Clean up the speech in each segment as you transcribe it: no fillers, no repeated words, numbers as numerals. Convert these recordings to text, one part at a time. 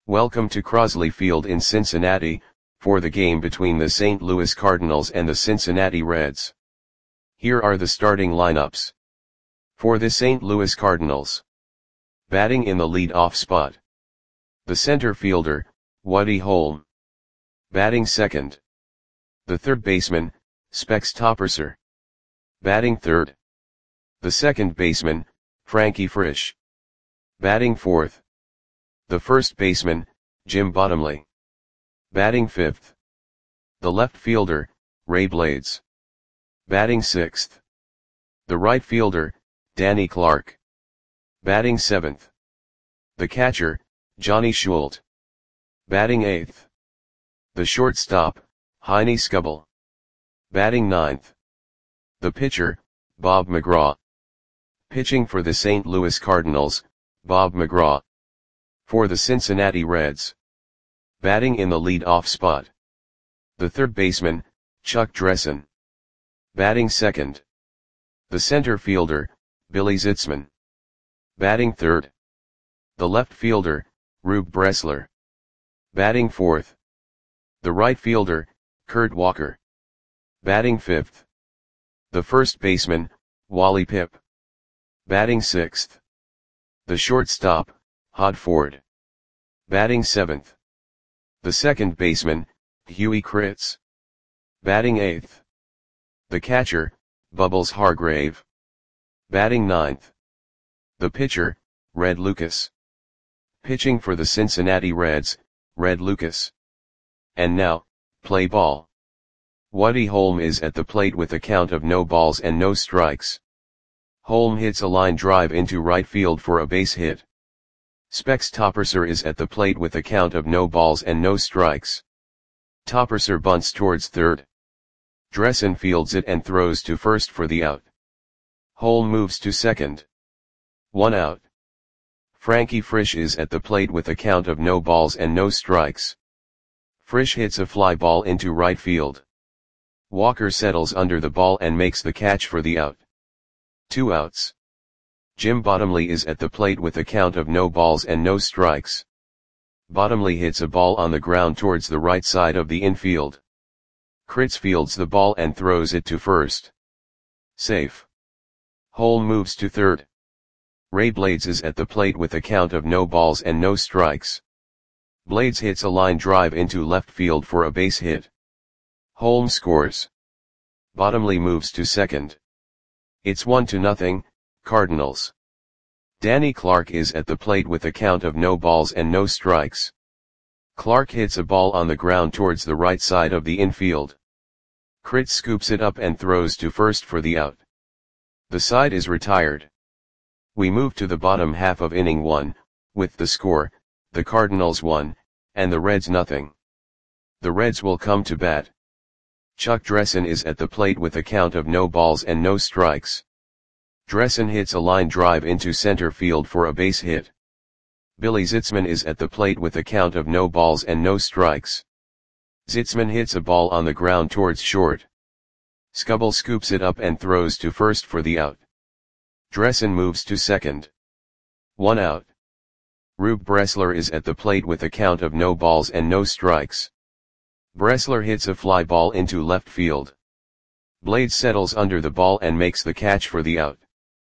Welcome to Crosley Field in Cincinnati, for the game between the St. Louis Cardinals and the Cincinnati Reds. Here are the starting lineups. For the St. Louis Cardinals. Batting in the lead-off spot. The center fielder, Woody Holm. Batting second. The third baseman, Specs Topperser. Batting third. The second baseman, Frankie Frisch. Batting fourth. The first baseman, Jim Bottomley. Batting fifth. The left fielder, Ray Blades. Batting sixth. The right fielder, Danny Clark. Batting seventh. The catcher, Johnny Schult. Batting eighth. The shortstop, Heine Skubal. Batting ninth. The pitcher, Bob McGraw. Pitching for the St. Louis Cardinals, Bob McGraw. For the Cincinnati Reds. Batting in the lead-off spot. The third baseman, Chuck Dressen. Batting second. The center fielder, Billy Zitzman. Batting third. The left fielder, Rube Bressler. Batting fourth. The right fielder, Kurt Walker. Batting fifth. The first baseman, Wally Pipp. Batting sixth. The shortstop, Hod Ford. Batting seventh. The second baseman, Huey Kritz. Batting eighth. The catcher, Bubbles Hargrave. Batting ninth. The pitcher, Red Lucas. Pitching for the Cincinnati Reds, Red Lucas. And now, play ball. Woody Holm is at the plate with a count of no balls and no strikes. Holm hits a line drive into right field for a base hit. Specs Topperser is at the plate with a count of no balls and no strikes. Topperser bunts towards third. Dressen fields it and throws to first for the out. Holm moves to second. 1 out. Frankie Frisch is at the plate with a count of no balls and no strikes. Frisch hits a fly ball into right field. Walker settles under the ball and makes the catch for the out. 2 outs. Jim Bottomley is at the plate with a count of no balls and no strikes. Bottomley hits a ball on the ground towards the right side of the infield. Kritz fields the ball and throws it to first. Safe. Holm moves to third. Ray Blades is at the plate with a count of no balls and no strikes. Blades hits a line drive into left field for a base hit. Holm scores. Bottomley moves to second. It's 1-0, Cardinals. Danny Clark is at the plate with a count of no balls and no strikes. Clark hits a ball on the ground towards the right side of the infield. Kritz scoops it up and throws to first for the out. The side is retired. We move to the bottom half of inning 1, with the score, the Cardinals 1, and the Reds 0. The Reds will come to bat. Chuck Dressen is at the plate with a count of no balls and no strikes. Dressen hits a line drive into center field for a base hit. Billy Zitzman is at the plate with a count of no balls and no strikes. Zitzman hits a ball on the ground towards short. Skubal scoops it up and throws to first for the out. Dressen moves to second. 1 out. Rube Bressler is at the plate with a count of no balls and no strikes. Bressler hits a fly ball into left field. Blades settles under the ball and makes the catch for the out.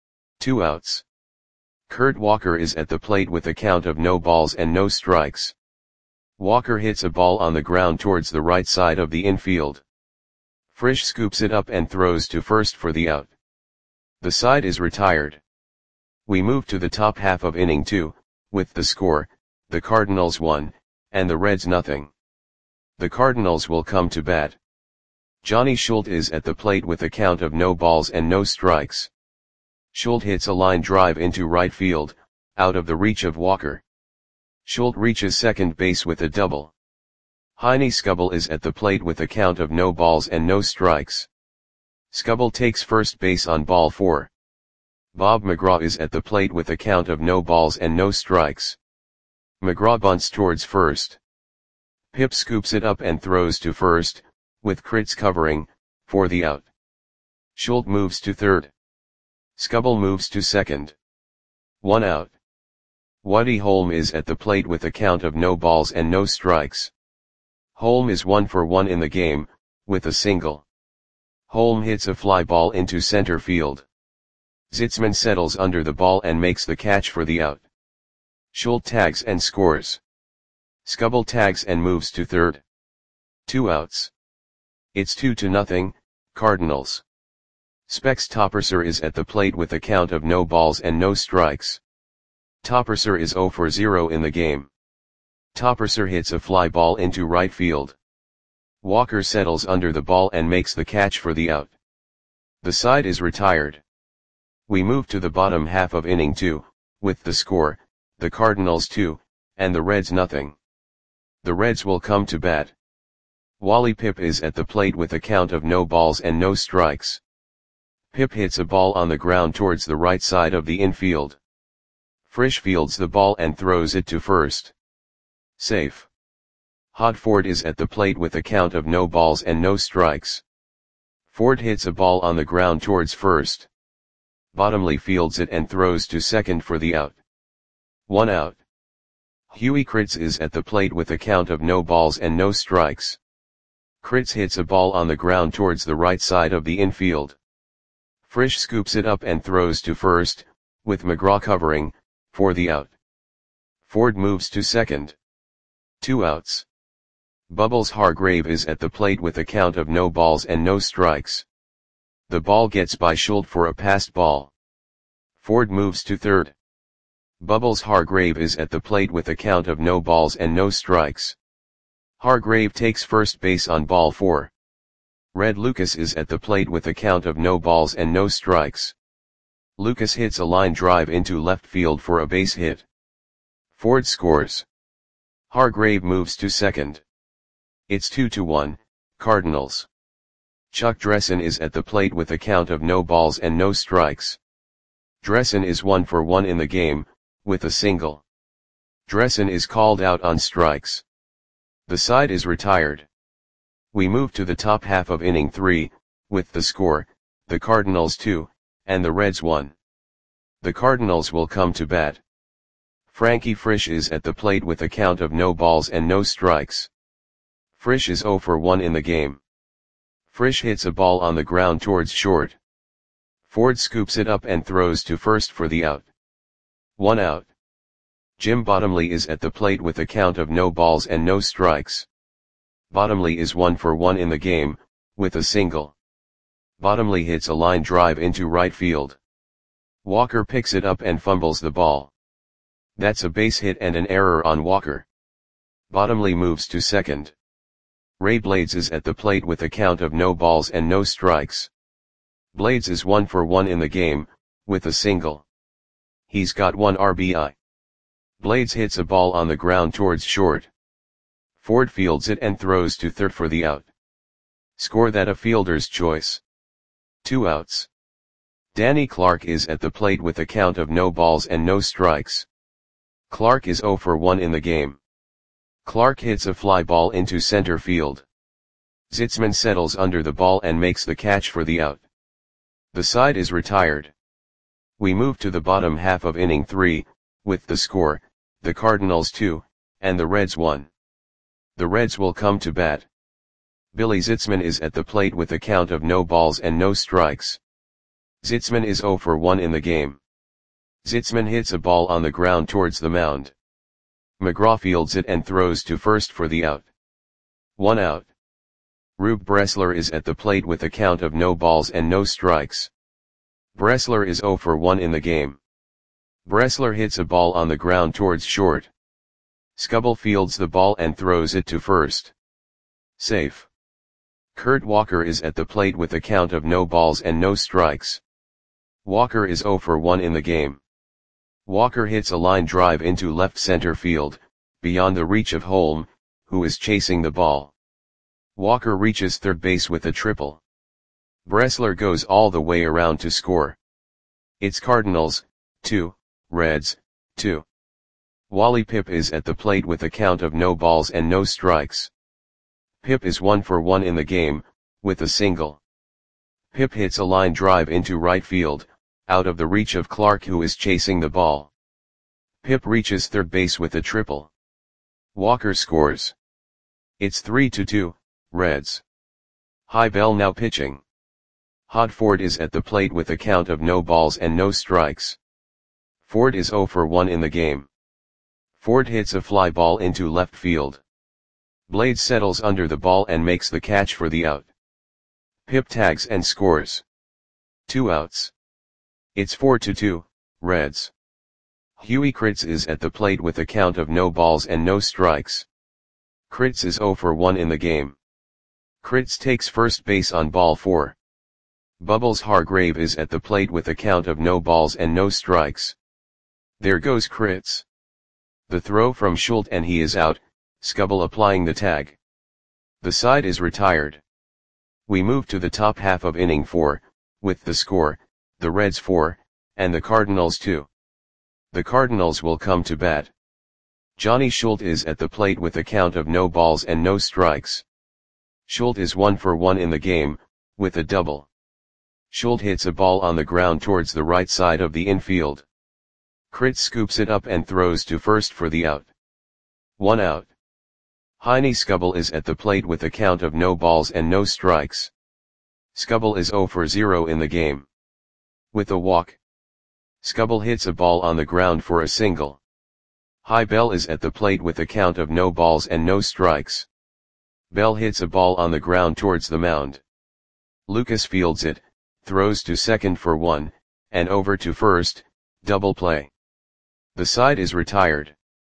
2 outs. Kurt Walker is at the plate with a count of no balls and no strikes. Walker hits a ball on the ground towards the right side of the infield. Frisch scoops it up and throws to first for the out. The side is retired. We move to the top half of inning 2, with the score, the Cardinals 1, and the Reds 0. The Cardinals will come to bat. Johnny Schult is at the plate with a count of no balls and no strikes. Schult hits a line drive into right field, out of the reach of Walker. Schult reaches second base with a double. Heine Skubal is at the plate with a count of no balls and no strikes. Skubal takes first base on ball 4. Bob McGraw is at the plate with a count of no balls and no strikes. McGraw bunts towards first. Pipp scoops it up and throws to first, with Kritz covering, for the out. Schult moves to third. Skubal moves to second. 1 out. Woody Holm is at the plate with a count of no balls and no strikes. Holm is 1 for 1 in the game, with a single. Holm hits a fly ball into center field. Zitzman settles under the ball and makes the catch for the out. Schultz tags and scores. Skubal tags and moves to third. 2 outs. It's 2-0, Cardinals. Specs Topperser is at the plate with a count of no balls and no strikes. Topperser is 0 for 0 in the game. Topperser hits a fly ball into right field. Walker settles under the ball and makes the catch for the out. The side is retired. We move to the bottom half of inning 2, with the score, the Cardinals 2, and the Reds nothing. The Reds will come to bat. Wally Pipp is at the plate with a count of no balls and no strikes. Pipp hits a ball on the ground towards the right side of the infield. Frisch fields the ball and throws it to first. Safe. Hod Ford is at the plate with a count of no balls and no strikes. Ford hits a ball on the ground towards first. Bottomley fields it and throws to second for the out. 1 out. Huey Kritz is at the plate with a count of no balls and no strikes. Kritz hits a ball on the ground towards the right side of the infield. Frisch scoops it up and throws to first, with McGraw covering, for the out. Ford moves to second. 2 outs. Bubbles Hargrave is at the plate with a count of no balls and no strikes. The ball gets by Schultz for a passed ball. Ford moves to third. Bubbles Hargrave is at the plate with a count of no balls and no strikes. Hargrave takes first base on ball 4. Red Lucas is at the plate with a count of no balls and no strikes. Lucas hits a line drive into left field for a base hit. Ford scores. Hargrave moves to second. It's 2-1, Cardinals. Chuck Dressen is at the plate with a count of no balls and no strikes. Dressen is 1 for 1 in the game, with a single. Dressen is called out on strikes. The side is retired. We move to the top half of inning 3, with the score, the Cardinals 2, and the Reds 1. The Cardinals will come to bat. Frankie Frisch is at the plate with a count of no balls and no strikes. Frisch is 0 for 1 in the game. Frisch hits a ball on the ground towards short. Ford scoops it up and throws to first for the out. 1 out. Jim Bottomley is at the plate with a count of no balls and no strikes. Bottomley is 1 for 1 in the game, with a single. Bottomley hits a line drive into right field. Walker picks it up and fumbles the ball. That's a base hit and an error on Walker. Bottomley moves to second. Ray Blades is at the plate with a count of no balls and no strikes. Blades is 1 for 1 in the game, with a single. He's got 1 RBI. Blades hits a ball on the ground towards short. Ford fields it and throws to third for the out. Score that a fielder's choice. 2 outs. Danny Clark is at the plate with a count of no balls and no strikes. Clark is 0 for 1 in the game. Clark hits a fly ball into center field. Zitzman settles under the ball and makes the catch for the out. The side is retired. We move to the bottom half of inning 3, with the score, the Cardinals 2, and the Reds 1. The Reds will come to bat. Billy Zitzman is at the plate with a count of no balls and no strikes. Zitzman is 0 for 1 in the game. Zitzman hits a ball on the ground towards the mound. McGraw fields it and throws to first for the out. 1 out. Rube Bressler is at the plate with a count of no balls and no strikes. Bressler is 0 for 1 in the game. Bressler hits a ball on the ground towards short. Skubal fields the ball and throws it to first. Safe. Kurt Walker is at the plate with a count of no balls and no strikes. Walker is 0 for 1 in the game. Walker hits a line drive into left center field, beyond the reach of Holm, who is chasing the ball. Walker reaches third base with a triple. Bressler goes all the way around to score. It's Cardinals, 2, Reds, 2. Wally Pipp is at the plate with a count of no balls and no strikes. Pipp is 1 for 1 in the game, with a single. Pipp hits a line drive into right field, out of the reach of Clark who is chasing the ball. Pip reaches third base with a triple. Walker scores. It's 3-2, Reds. High Bell now pitching. Hod Ford is at the plate with a count of no balls and no strikes. Ford is 0 for 1 in the game. Ford hits a fly ball into left field. Blades settles under the ball and makes the catch for the out. Pip tags and scores. 2 outs. It's 4-2, Reds. Huey Kritz is at the plate with a count of no balls and no strikes. Kritz is 0 for 1 in the game. Kritz takes first base on ball 4. Bubbles Hargrave is at the plate with a count of no balls and no strikes. There goes Kritz. The throw from Schultz and he is out, Skubal applying the tag. The side is retired. We move to the top half of inning 4, with the score, the Reds 4, and the Cardinals 2. The Cardinals will come to bat. Johnny Schultz is at the plate with a count of no balls and no strikes. Schultz is 1 for 1 in the game, with a double. Schultz hits a ball on the ground towards the right side of the infield. Kritz scoops it up and throws to first for the out. 1 out. Heine Skubal is at the plate with a count of no balls and no strikes. Skubal is 0 for 0 in the game. With a walk. Skubal hits a ball on the ground for a single. High Bell is at the plate with a count of no balls and no strikes. Bell hits a ball on the ground towards the mound. Lucas fields it, throws to second for 1, and over to first, double play. The side is retired.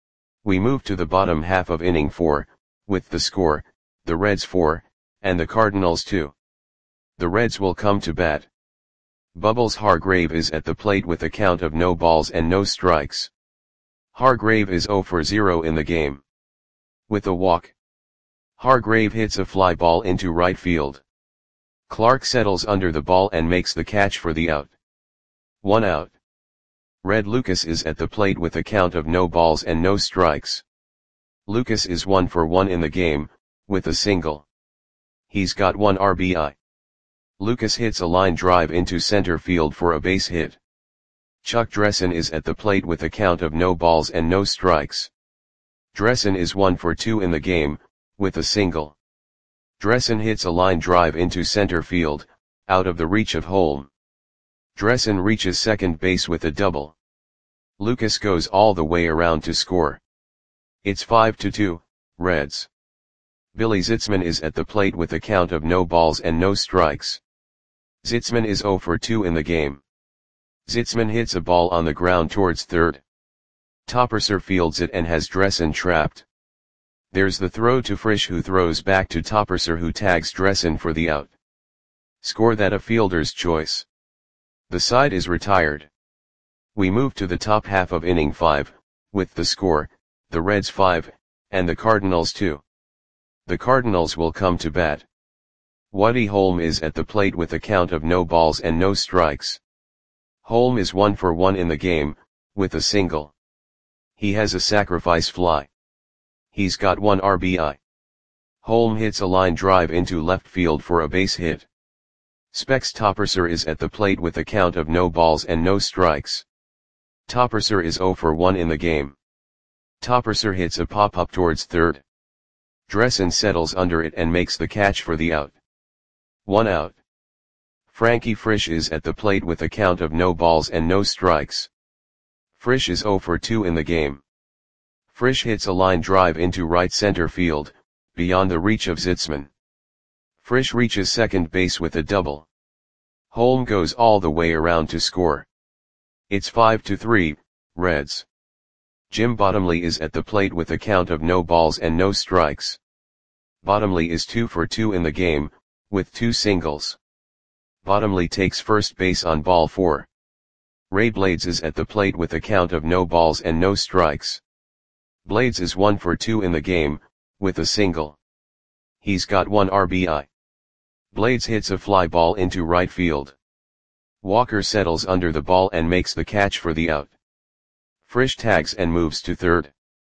We move to the bottom half of inning 4, with the score, the Reds 4, and the Cardinals 2. The Reds will come to bat. Bubbles Hargrave is at the plate with a count of no balls and no strikes. Hargrave is 0 for 0 in the game. With a walk. Hargrave hits a fly ball into right field. Clark settles under the ball and makes the catch for the out. 1 out. Red Lucas is at the plate with a count of no balls and no strikes. Lucas is 1 for 1 in the game, with a single. He's got 1 RBI. Lucas hits a line drive into center field for a base hit. Chuck Dressen is at the plate with a count of no balls and no strikes. Dressen is 1 for 2 in the game, with a single. Dressen hits a line drive into center field, out of the reach of Holm. Dressen reaches second base with a double. Lucas goes all the way around to score. It's 5-2, Reds. Billy Zitzman is at the plate with a count of no balls and no strikes. Zitzman is 0 for 2 in the game. Zitzman hits a ball on the ground towards third. Topperser fields it and has Dressen trapped. There's the throw to Frisch who throws back to Topperser who tags Dressen for the out. Score that a fielder's choice. The side is retired. We move to the top half of inning 5, with the score, the Reds 5, and the Cardinals 2. The Cardinals will come to bat. Woody Holm is at the plate with a count of no balls and no strikes. Holm is 1 for 1 in the game, with a single. He has a sacrifice fly. He's got 1 RBI. Holm hits a line drive into left field for a base hit. Specs Topperser is at the plate with a count of no balls and no strikes. Topperser is 0 for 1 in the game. Topperser hits a pop-up towards third. Dressen settles under it and makes the catch for the out. 1 out. Frankie Frisch is at the plate with a count of no balls and no strikes. Frisch is 0 for 2 in the game. Frisch hits a line drive into right center field, beyond the reach of Zitzman. Frisch reaches second base with a double. Holm goes all the way around to score. It's 5-3, Reds. Jim Bottomley is at the plate with a count of no balls and no strikes. Bottomley is 2 for 2 in the game, with 2 singles. Bottomley takes first base on ball 4. Ray Blades is at the plate with a count of no balls and no strikes. Blades is 1 for 2 in the game, with a single. He's got 1 RBI. Blades hits a fly ball into right field. Walker settles under the ball and makes the catch for the out. Frisch tags and moves to third.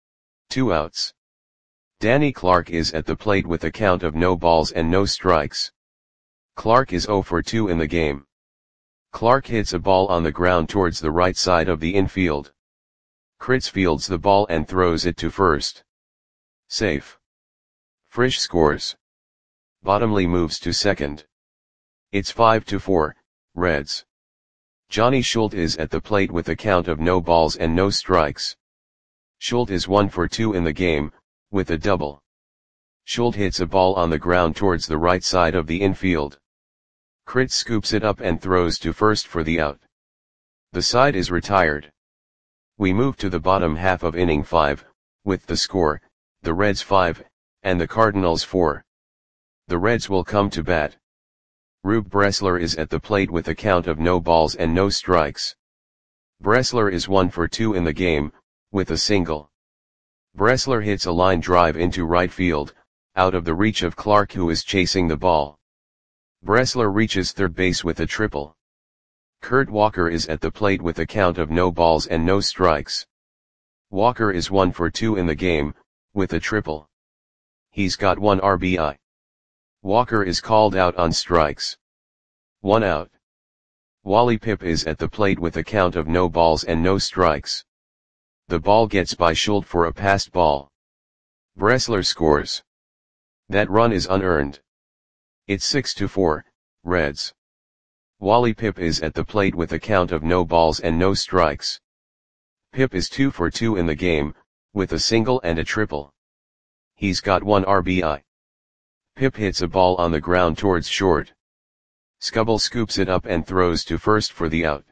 2 outs. Danny Clark is at the plate with a count of no balls and no strikes. Clark is 0 for 2 in the game. Clark hits a ball on the ground towards the right side of the infield. Kritz fields the ball and throws it to first. Safe. Frisch scores. Bottomley moves to second. It's 5-4, Reds. Johnny Schult is at the plate with a count of no balls and no strikes. Schult is 1 for 2 in the game, with a double. Schult hits a ball on the ground towards the right side of the infield. Kritz scoops it up and throws to first for the out. The side is retired. We move to the bottom half of inning 5, with the score, the Reds 5, and the Cardinals 4. The Reds will come to bat. Rube Bressler is at the plate with a count of no balls and no strikes. Bressler is 1 for 2 in the game, with a single. Bressler hits a line drive into right field, out of the reach of Clark, who is chasing the ball. Bressler reaches third base with a triple. Kurt Walker is at the plate with a count of no balls and no strikes. Walker is 1 for 2 in the game, with a triple. He's got 1 RBI. Walker is called out on strikes. 1 out. Wally Pipp is at the plate with a count of no balls and no strikes. The ball gets by Schult for a passed ball. Bressler scores. That run is unearned. It's 6-4, Reds. Wally Pipp is at the plate with a count of no balls and no strikes. Pipp is 2 for 2 in the game, with a single and a triple. He's got 1 RBI. Pipp hits a ball on the ground towards short. Skubal scoops it up and throws to first for the out.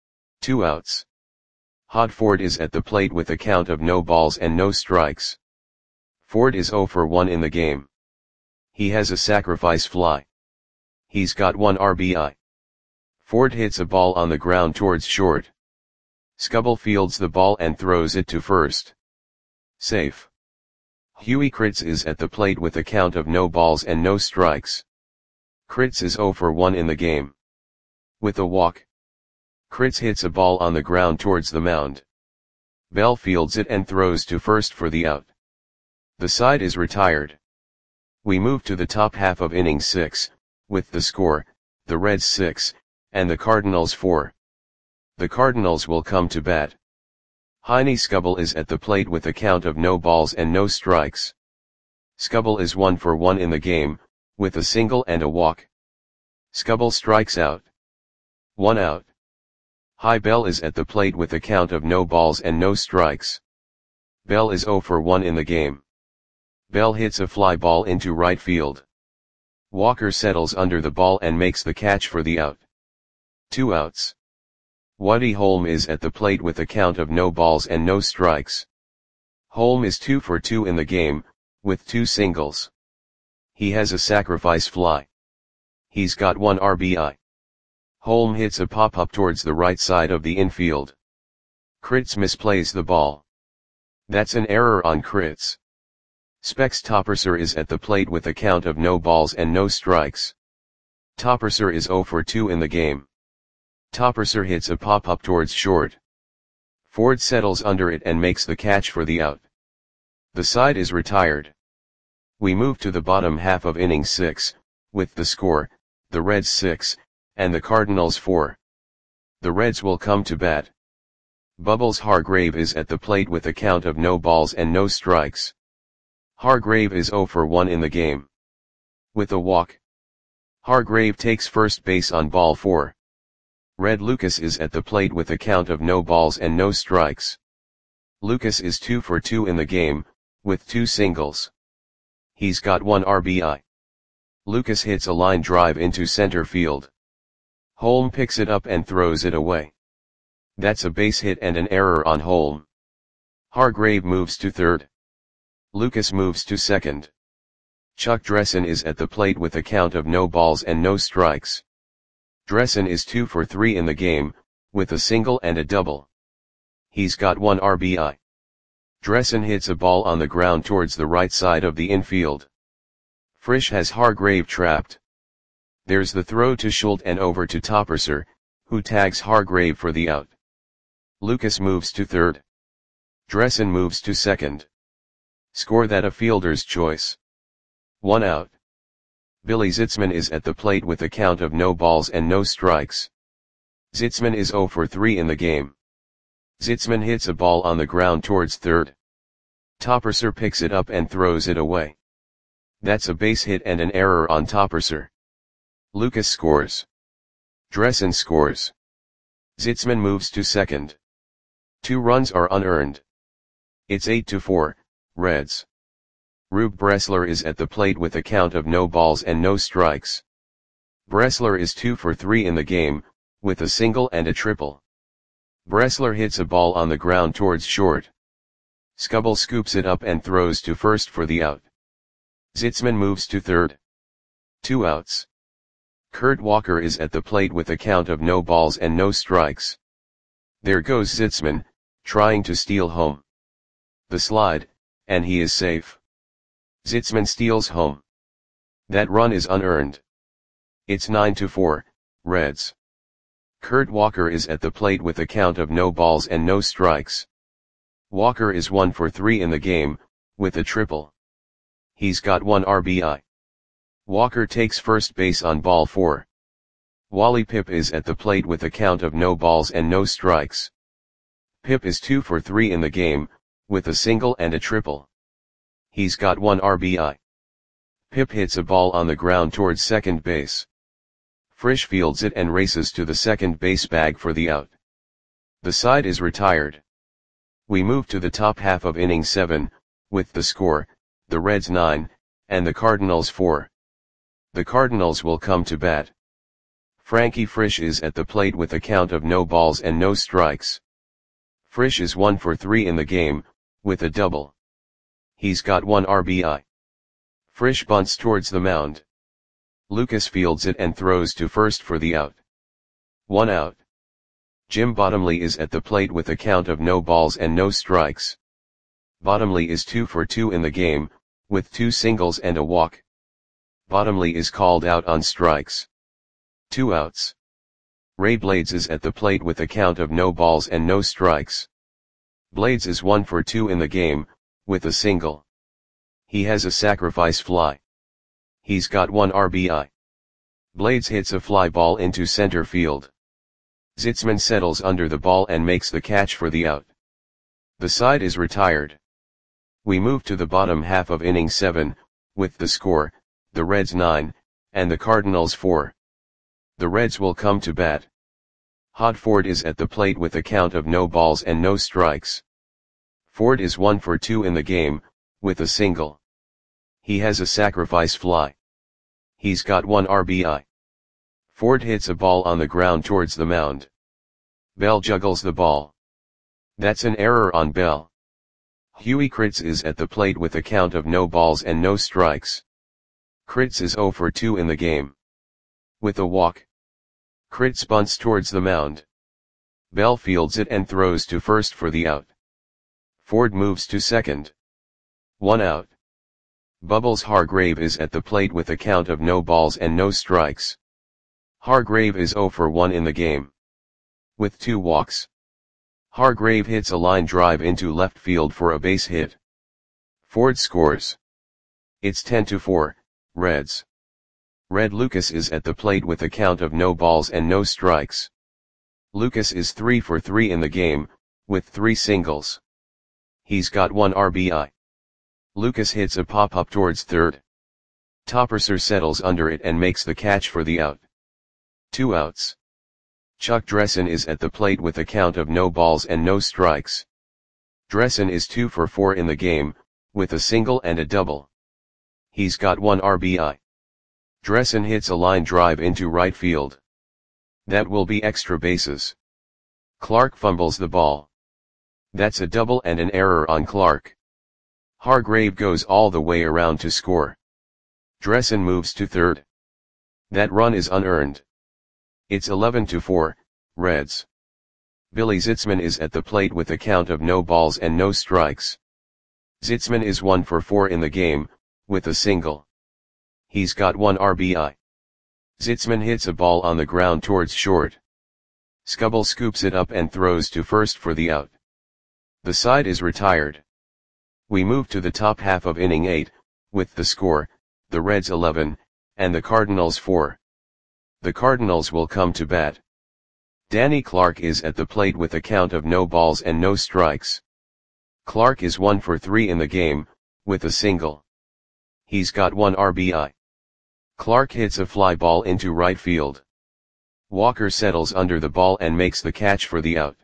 2 outs. Hod Ford is at the plate with a count of no balls and no strikes. Ford is 0 for 1 in the game. He has a sacrifice fly. He's got 1 RBI. Ford hits a ball on the ground towards short. Skubal fields the ball and throws it to first. Safe. Huey Kritz is at the plate with a count of no balls and no strikes. Kritz is 0 for 1 in the game. With a walk. Kritz hits a ball on the ground towards the mound. Bell fields it and throws to first for the out. The side is retired. We move to the top half of inning 6, with the score, the Reds 6, and the Cardinals 4. The Cardinals will come to bat. Heine Skubal is at the plate with a count of no balls and no strikes. Skubal is 1 for 1 in the game, with a single and a walk. Skubal strikes out. 1 out. High Bell is at the plate with a count of no balls and no strikes. Bell is 0 for 1 in the game. Bell hits a fly ball into right field. Walker settles under the ball and makes the catch for the out. 2 outs. Woody Holm is at the plate with a count of no balls and no strikes. Holm is 2 for 2 in the game, with 2 singles. He has a sacrifice fly. He's got 1 RBI. Holm hits a pop-up towards the right side of the infield. Kritz misplays the ball. That's an error on Kritz. Specs Topperser is at the plate with a count of no balls and no strikes. Topperser is 0 for 2 in the game. Topperser hits a pop-up towards short. Ford settles under it and makes the catch for the out. The side is retired. We move to the bottom half of inning 6, with the score, the Reds 6, and the Cardinals 4. The Reds will come to bat. Bubbles Hargrave is at the plate with a count of no balls and no strikes. Hargrave is 0 for 1 in the game. With a walk. Hargrave takes first base on ball 4. Red Lucas is at the plate with a count of no balls and no strikes. Lucas is 2 for 2 in the game, with 2 singles. He's got 1 RBI. Lucas hits a line drive into center field. Holm picks it up and throws it away. That's a base hit and an error on Holm. Hargrave moves to third. Lucas moves to second. Chuck Dressen is at the plate with a count of no balls and no strikes. Dressen is 2 for 3 in the game, with a single and a double. He's got 1 RBI. Dressen hits a ball on the ground towards the right side of the infield. Frisch has Hargrave trapped. There's the throw to Schult and over to Topperser, who tags Hargrave for the out. Lucas moves to third. Dressen moves to second. Score that a fielder's choice. 1 out. Billy Zitzman is at the plate with a count of no balls and no strikes. Zitzman is 0 for 3 in the game. Zitzman hits a ball on the ground towards third. Topperser picks it up and throws it away. That's a base hit and an error on Topperser. Lucas scores. Dressen scores. Zitzman moves to second. 2 runs are unearned. It's 8-4, Reds. Rube Bressler is at the plate with a count of no balls and no strikes. Bressler is 2 for 3 in the game, with a single and a triple. Bressler hits a ball on the ground towards short. Skubal scoops it up and throws to first for the out. Zitzman moves to third. 2 outs. Kurt Walker is at the plate with a count of no balls and no strikes. There goes Zitzman, trying to steal home. The slide, and he is safe. Zitzman steals home. That run is unearned. It's 9-4, Reds. Kurt Walker is at the plate with a count of no balls and no strikes. Walker is 1 for 3 in the game, with a triple. He's got 1 RBI. Walker takes first base on ball 4. Wally Pipp is at the plate with a count of no balls and no strikes. Pipp is 2 for 3 in the game, with a single and a triple. He's got 1 RBI. Pipp hits a ball on the ground towards second base. Frisch fields it and races to the second base bag for the out. The side is retired. We move to the top half of inning 7, with the score, the Reds 9, and the Cardinals 4. The Cardinals will come to bat. Frankie Frisch is at the plate with a count of no balls and no strikes. Frisch is 1 for 3 in the game, with a double. He's got 1 RBI. Frisch bunts towards the mound. Lucas fields it and throws to first for the out. 1 out. Jim Bottomley is at the plate with a count of no balls and no strikes. Bottomley is 2 for 2 in the game, with 2 singles and a walk. Bottomley is called out on strikes. 2 outs. Ray Blades is at the plate with a count of no balls and no strikes. Blades is 1 for 2 in the game, with a single. He has a sacrifice fly. He's got 1 RBI. Blades hits a fly ball into center field. Zitzman settles under the ball and makes the catch for the out. The side is retired. We move to the bottom half of inning 7, with the score, the Reds 9, and the Cardinals 4. The Reds will come to bat. Hod Ford is at the plate with a count of no balls and no strikes. Ford is 1 for 2 in the game, with a single. He has a sacrifice fly. He's got 1 RBI. Ford hits a ball on the ground towards the mound. Bell juggles the ball. That's an error on Bell. Huey Kritz is at the plate with a count of no balls and no strikes. Kritz is 0 for 2 in the game. With a walk. Kritz bunts towards the mound. Bell fields it and throws to first for the out. Ford moves to second. 1 out. Bubbles Hargrave is at the plate with a count of no balls and no strikes. Hargrave is 0 for 1 in the game. With 2 walks. Hargrave hits a line drive into left field for a base hit. Ford scores. It's 10-4, Reds. Red Lucas is at the plate with a count of no balls and no strikes. Lucas is 3 for 3 in the game, with 3 singles. He's got 1 RBI. Lucas hits a pop-up towards third. Topperser settles under it and makes the catch for the out. 2 outs. Chuck Dressen is at the plate with a count of no balls and no strikes. Dressen is 2 for 4 in the game, with a single and a double. He's got 1 RBI. Dressen hits a line drive into right field. That will be extra bases. Clark fumbles the ball. That's a double and an error on Clark. Hargrave goes all the way around to score. Dressen moves to third. That run is unearned. It's 11-4, Reds. Billy Zitzman is at the plate with a count of no balls and no strikes. Zitzman is 1 for 4 in the game, with a single. He's got 1 RBI. Zitzman hits a ball on the ground towards short. Skubal scoops it up and throws to first for the out. The side is retired. We move to the top half of inning 8, with the score, the Reds 11, and the Cardinals 4. The Cardinals will come to bat. Danny Clark is at the plate with a count of no balls and no strikes. Clark is 1 for 3 in the game, with a single. He's got 1 RBI. Clark hits a fly ball into right field. Walker settles under the ball and makes the catch for the out.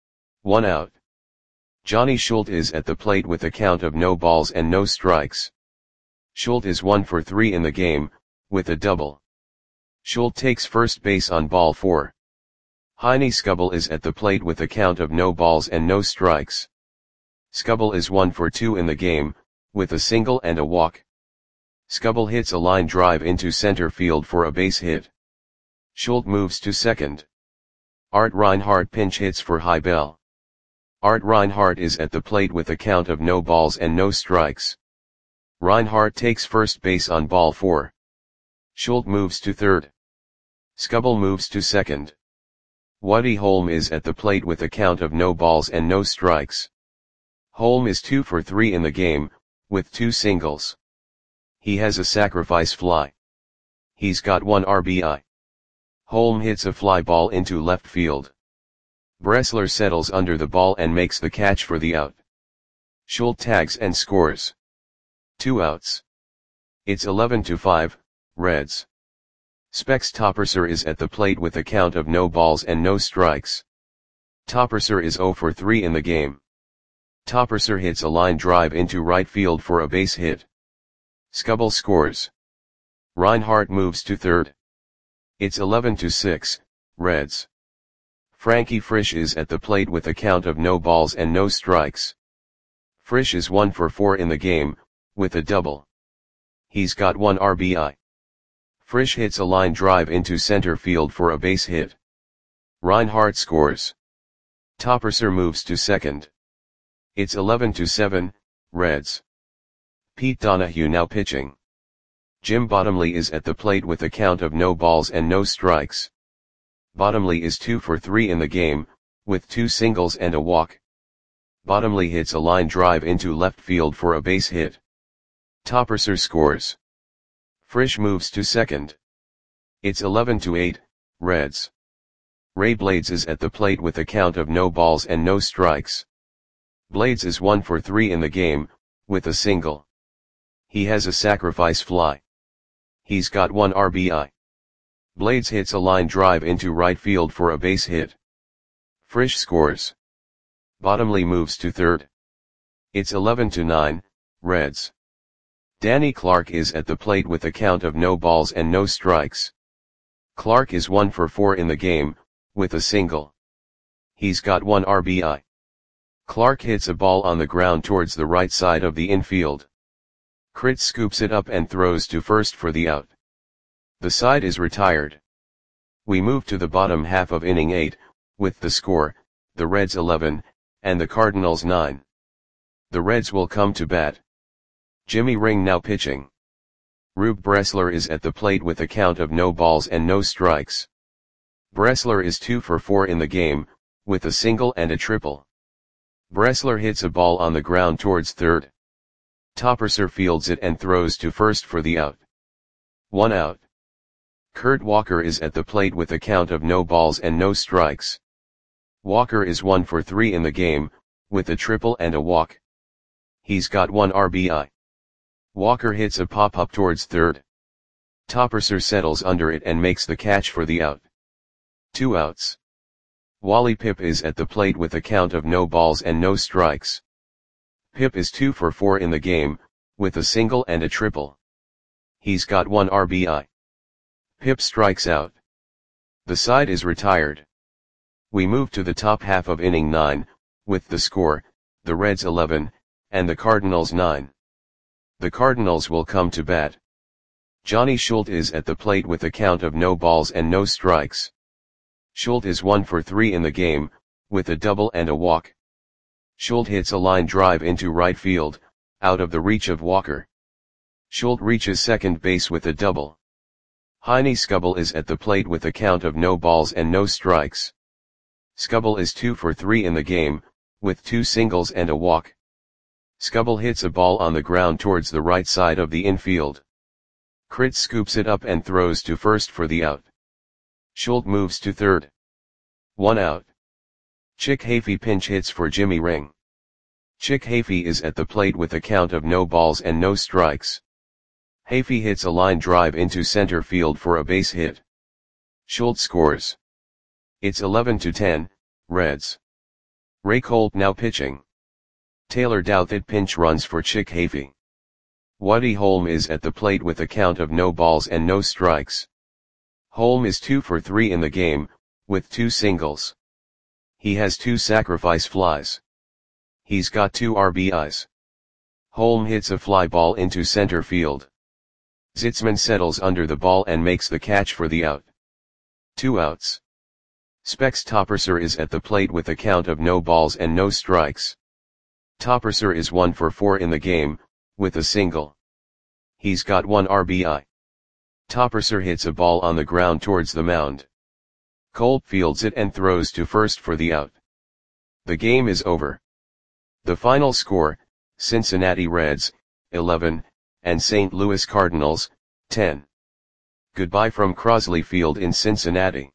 1 out. Johnny Schultz is at the plate with a count of no balls and no strikes. Schultz is 1 for 3 in the game, with a double. Schultz takes first base on ball 4. Heine Skubal is at the plate with a count of no balls and no strikes. Skubal is 1 for 2 in the game, with a single and a walk. Skubal hits a line drive into center field for a base hit. Schultz moves to second. Art Reinhardt pinch hits for Heibel. Art Reinhardt is at the plate with a count of no balls and no strikes. Reinhardt takes first base on ball 4. Schultz moves to third. Skubal moves to second. Woody Holm is at the plate with a count of no balls and no strikes. Holm is 2 for 3 in the game, with 2 singles. He has a sacrifice fly. He's got 1 RBI. Holm hits a fly ball into left field. Bressler settles under the ball and makes the catch for the out. Schultz tags and scores. 2 outs. It's 11-5, Reds. Specs Topperser is at the plate with a count of no balls and no strikes. Topperser is 0 for 3 in the game. Topperser hits a line drive into right field for a base hit. Skubal scores. Reinhardt moves to third. It's 11-6, Reds. Frankie Frisch is at the plate with a count of no balls and no strikes. Frisch is 1 for 4 in the game, with a double. He's got 1 RBI. Frisch hits a line drive into center field for a base hit. Reinhardt scores. Topperser moves to second. It's 11-7, Reds. Pete Donahue now pitching. Jim Bottomley is at the plate with a count of no balls and no strikes. Bottomley is 2 for 3 in the game, with 2 singles and a walk. Bottomley hits a line drive into left field for a base hit. Topperser scores. Frisch moves to second. It's 11-8, Reds. Ray Blades is at the plate with a count of no balls and no strikes. Blades is 1 for 3 in the game, with a single. He has a sacrifice fly. He's got 1 RBI. Blades hits a line drive into right field for a base hit. Frisch scores. Bottomley moves to third. It's 11-9, Reds. Danny Clark is at the plate with a count of no balls and no strikes. Clark is 1 for 4 in the game, with a single. He's got 1 RBI. Clark hits a ball on the ground towards the right side of the infield. Crit scoops it up and throws to first for the out. The side is retired. We move to the bottom half of inning 8, with the score, the Reds 11, and the Cardinals 9. The Reds will come to bat. Jimmy Ring now pitching. Rube Bressler is at the plate with a count of no balls and no strikes. Bressler is 2 for 4 in the game, with a single and a triple. Bressler hits a ball on the ground towards third. Topperser fields it and throws to first for the out. 1 out. Kurt Walker is at the plate with a count of no balls and no strikes. Walker is 1 for 3 in the game, with a triple and a walk. He's got 1 RBI. Walker hits a pop-up towards third. Topperser settles under it and makes the catch for the out. 2 outs. Wally Pipp is at the plate with a count of no balls and no strikes. Pipp is 2 for 4 in the game, with a single and a triple. He's got 1 RBI. Pipp strikes out. The side is retired. We move to the top half of inning 9, with the score, the Reds 11, and the Cardinals 9. The Cardinals will come to bat. Johnny Schultz is at the plate with a count of no balls and no strikes. Schultz is 1 for 3 in the game, with a double and a walk. Schultz hits a line drive into right field, out of the reach of Walker. Schultz reaches second base with a double. Heine Skubal is at the plate with a count of no balls and no strikes. Skubal is 2 for 3 in the game, with 2 singles and a walk. Skubal hits a ball on the ground towards the right side of the infield. Crit scoops it up and throws to first for the out. Schultz moves to third. 1 out. Chick Hafey pinch hits for Jimmy Ring. Chick Hafey is at the plate with a count of no balls and no strikes. Hafey hits a line drive into center field for a base hit. Schultz scores. It's 11-10, Reds. Ray Colt now pitching. Taylor Douthit pinch runs for Chick Hafey. Woody Holm is at the plate with a count of no balls and no strikes. Holm is 2 for 3 in the game, with 2 singles. He has 2 sacrifice flies. He's got 2 RBIs. Holm hits a fly ball into center field. Zitzman settles under the ball and makes the catch for the out. 2 outs. Specs Topperser is at the plate with a count of no balls and no strikes. Topperser is 1 for 4 in the game, with a single. He's got 1 RBI. Topperser hits a ball on the ground towards the mound. Colt fields it and throws to first for the out. The game is over. The final score, Cincinnati Reds, 11, and St. Louis Cardinals, 10. Goodbye from Crosley Field in Cincinnati.